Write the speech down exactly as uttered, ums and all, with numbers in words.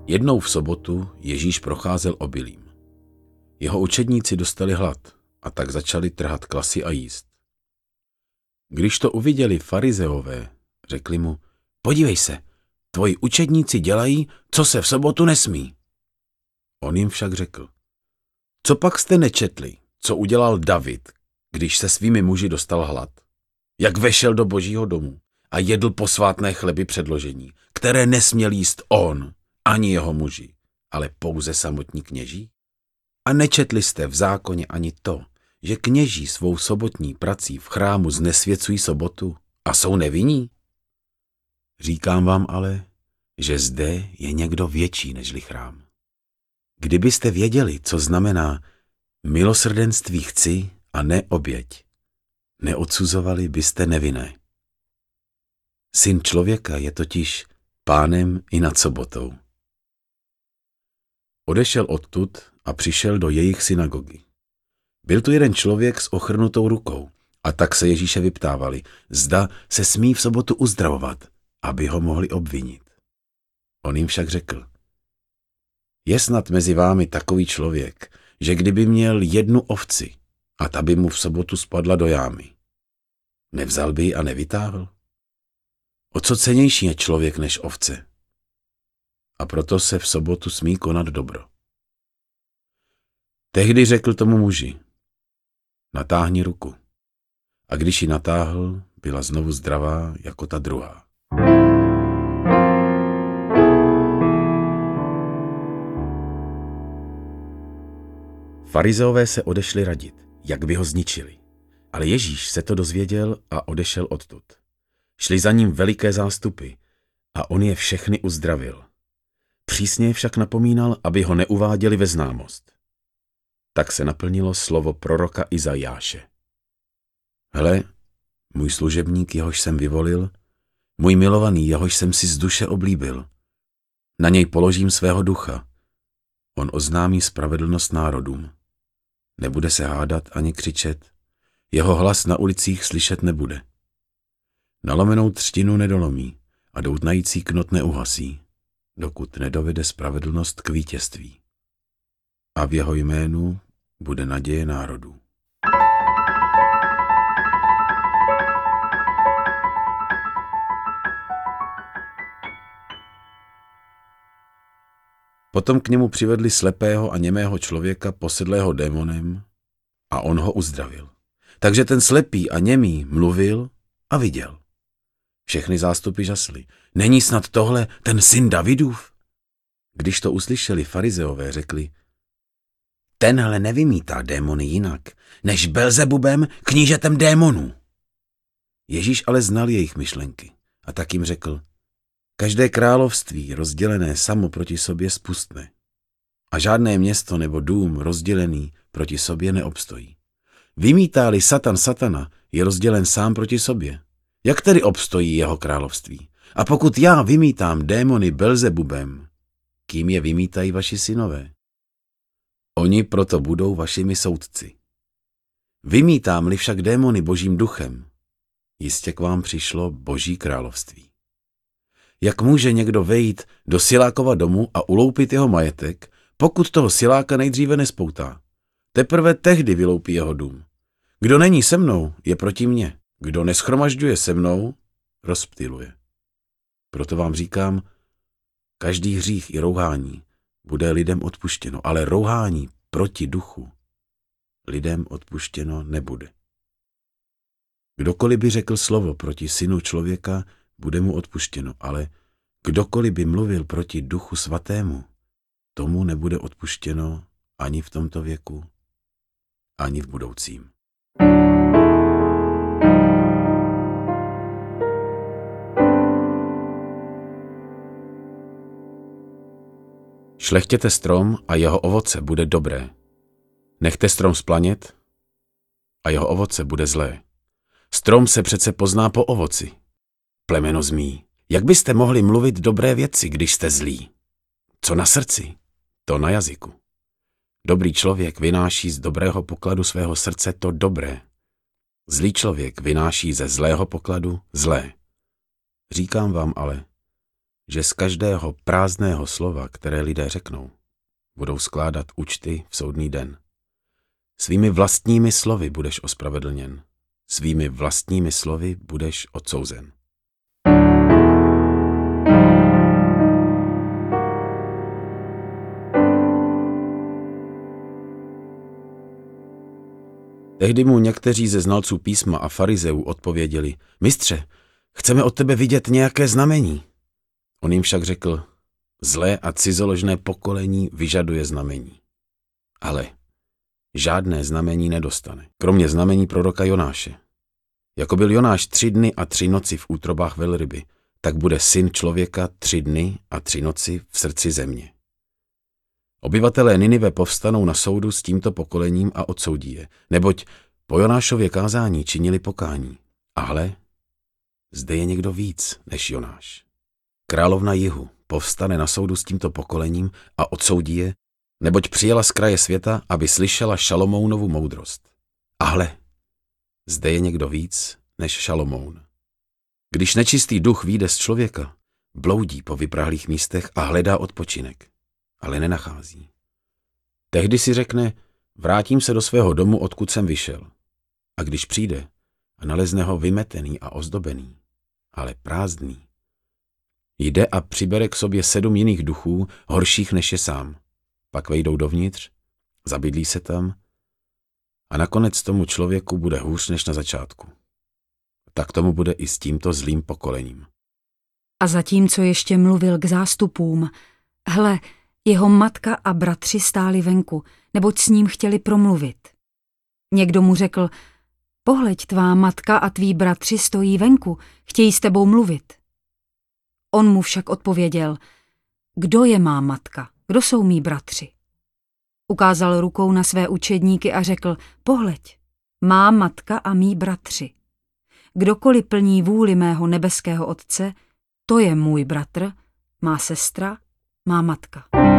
Jednou v sobotu Ježíš procházel obilím. Jeho učedníci dostali hlad a tak začali trhat klasy a jíst. Když to uviděli farizeové, řekli mu: podívej se, tvoji učedníci dělají, co se v sobotu nesmí. On jim však řekl: co pak jste nečetli, co udělal David, když se svými muži dostal hlad? Jak vešel do Božího domu a jedl posvátné chleby předložení, které nesměl jíst on, ani jeho muži, ale pouze samotní kněží? A nečetli jste v zákoně ani to, že kněží svou sobotní prací v chrámu znesvěcují sobotu a jsou nevinní? Říkám vám ale, že zde je někdo větší nežli chrám. Kdybyste věděli, co znamená milosrdenství chci a ne oběť, neodsuzovali byste nevinné. Syn člověka je totiž pánem i nad sobotou. Odešel odtud a přišel do jejich synagogy. Byl tu jeden člověk s ochrnutou rukou a tak se Ježíše vyptávali, zda se smí v sobotu uzdravovat, aby ho mohli obvinit. On jim však řekl: je snad mezi vámi takový člověk, že kdyby měl jednu ovci a ta by mu v sobotu spadla do jámy, nevzal by ji a nevytáhl? O co cennější je člověk než ovce? A proto se v sobotu smí konat dobro. Tehdy řekl tomu muži: natáhni ruku. A když ji natáhl, byla znovu zdravá jako ta druhá. Farizeové se odešli radit, jak by ho zničili. Ale Ježíš se to dozvěděl a odešel odtud. Šli za ním veliké zástupy a on je všechny uzdravil. Přísně je však napomínal, aby ho neuváděli ve známost. Tak se naplnilo slovo proroka Izajáše. Hle, můj služebník, jehož jsem vyvolil, můj milovaný, jehož jsem si z duše oblíbil. Na něj položím svého ducha. On oznámí spravedlnost národům. Nebude se hádat ani křičet, jeho hlas na ulicích slyšet nebude. Nalomenou třtinu nedolomí a doutnající knot neuhasí, dokud nedovede spravedlnost k vítězství. A v jeho jménu bude naděje národů. Potom k němu přivedli slepého a němého člověka posedlého démonem a on ho uzdravil. Takže ten slepý a němý mluvil a viděl. Všechny zástupy žasly. Není snad tohle ten syn Davidův? Když to uslyšeli farizeové, řekli: tenhle nevymítá démony jinak, než Belzebubem, knížetem démonů. Ježíš ale znal jejich myšlenky a tak jim řekl: každé království rozdělené samo proti sobě spustne a žádné město nebo dům rozdělený proti sobě neobstojí. Vymítá-li Satan Satana, je rozdělen sám proti sobě. Jak tedy obstojí jeho království? A pokud já vymítám démony Belzebubem, kým je vymítají vaši synové? Oni proto budou vašimi soudci. Vymítám-li však démony Božím duchem, jistě k vám přišlo Boží království. Jak může někdo vejít do silákova domu a uloupit jeho majetek, pokud toho siláka nejdříve nespoutá? Teprve tehdy vyloupí jeho dům. Kdo není se mnou, je proti mně. Kdo neschromažďuje se mnou, rozptyluje. Proto vám říkám, každý hřích i rouhání bude lidem odpuštěno, ale rouhání proti duchu lidem odpuštěno nebude. Kdokoliv by řekl slovo proti synu člověka, bude mu odpuštěno, ale kdokoliv by mluvil proti duchu svatému, tomu nebude odpuštěno ani v tomto věku, ani v budoucím. Šlechtěte strom a jeho ovoce bude dobré. Nechte strom splanět a jeho ovoce bude zlé. Strom se přece pozná po ovoci. Plemeno zmí, jak byste mohli mluvit dobré věci, když jste zlí? Co na srdci, to na jazyku. Dobrý člověk vynáší z dobrého pokladu svého srdce to dobré. Zlý člověk vynáší ze zlého pokladu zlé. Říkám vám ale, že z každého prázdného slova, které lidé řeknou, budou skládat účty v soudný den. Svými vlastními slovy budeš ospravedlněn. Svými vlastními slovy budeš odsouzen. Tehdy mu někteří ze znalců písma a farizeů odpověděli: Mistře, chceme od tebe vidět nějaké znamení. On jim však řekl: Zlé a cizoložné pokolení vyžaduje znamení. Ale žádné znamení nedostane, kromě znamení proroka Jonáše. Jako byl Jonáš tři dny a tři noci v útrobách velryby, tak bude syn člověka tři dny a tři noci v srdci země. Obyvatelé Ninive povstanou na soudu s tímto pokolením a odsoudí je, neboť po Jonášově kázání činili pokání. A hle, zde je někdo víc než Jonáš. Královna jihu povstane na soudu s tímto pokolením a odsoudí je, neboť přijela z kraje světa, aby slyšela Šalomounovu moudrost. A hle, zde je někdo víc než Šalomoun. Když nečistý duch vyjde z člověka, bloudí po vyprahlých místech a hledá odpočinek, ale nenachází. Tehdy si řekne: vrátím se do svého domu, odkud jsem vyšel. A když přijde a nalezne ho vymetený a ozdobený, ale prázdný, jde a přibere k sobě sedm jiných duchů, horších než je sám. Pak vejdou dovnitř, zabydlí se tam a nakonec tomu člověku bude hůř než na začátku. Tak tomu bude i s tímto zlým pokolením. A zatímco ještě mluvil k zástupům, hle, jeho matka a bratři stáli venku, neboť s ním chtěli promluvit. Někdo mu řekl: pohleď, tvá matka a tví bratři stojí venku, chtějí s tebou mluvit. On mu však odpověděl: kdo je má matka, kdo jsou mí bratři? Ukázal rukou na své učedníky a řekl: pohleď, má matka a mí bratři. Kdokoliv plní vůli mého nebeského Otce, to je můj bratr, má sestra, má matka.